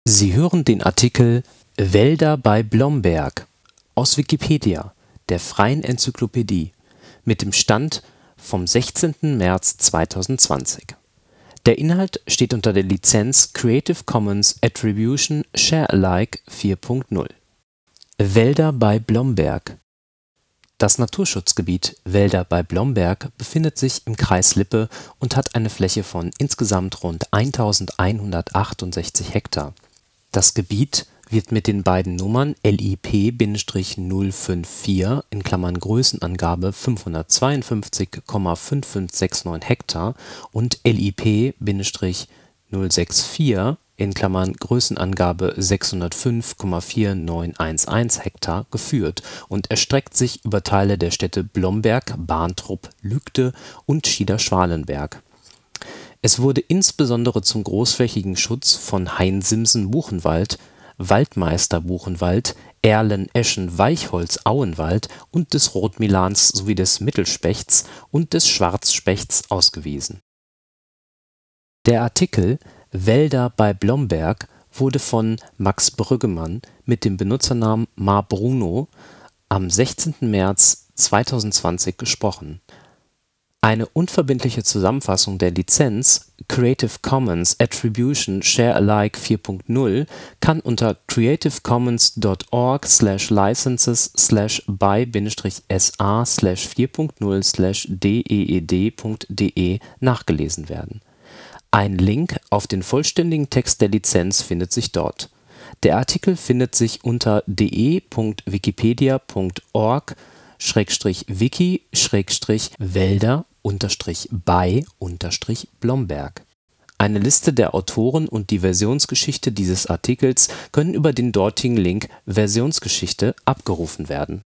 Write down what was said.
Sie hören den Artikel Wälder bei Blomberg, aus Wikipedia, der freien Enzyklopädie. Mit dem Stand vom Der Inhalt steht unter der Lizenz Creative Commons Attribution Share Alike 4 Punkt 0. Wälder bei Blomberg. Das Naturschutzgebiet Wälder bei Blomberg befindet sich im Kreis Lippe und hat eine Fläche von insgesamt rund 1168 Hektar. Das Gebiet wird mit den beiden Nummern LIP-054 (Größenangabe 552,5569 Hektar) und LIP-064 (Größenangabe 605,4911 Hektar) geführt und erstreckt sich über Teile der Städte Blomberg, Barntrup, Lügde und Schieder-Schwalenberg. Es wurde insbesondere zum großflächigen Schutz von Hain-Simsen-Buchenwald, Waldmeister-Buchenwald, Erlen-Eschen-Weichholz-Auenwald und des Rotmilans sowie des Mittelspechts und des Schwarzspechts ausgewiesen. Der Artikel Wälder bei Blomberg wurde von Max Brüggemann mit dem Benutzernamen mabruno am 16. März 2020 gesprochen. Eine unverbindliche Zusammenfassung der Lizenz Creative Commons Attribution Share Alike 4 Punkt 0 kann unter creative-commons.org/licenses/by-sa/4.0/deed.de nachgelesen werden. Ein Link auf den vollständigen Text der Lizenz findet sich dort. Der Artikel findet sich unter de.wikipedia.org/wälder-bei-Blomberg. Eine Liste der Autoren und die Versionsgeschichte dieses Artikels können über den dortigen Link Versionsgeschichte abgerufen werden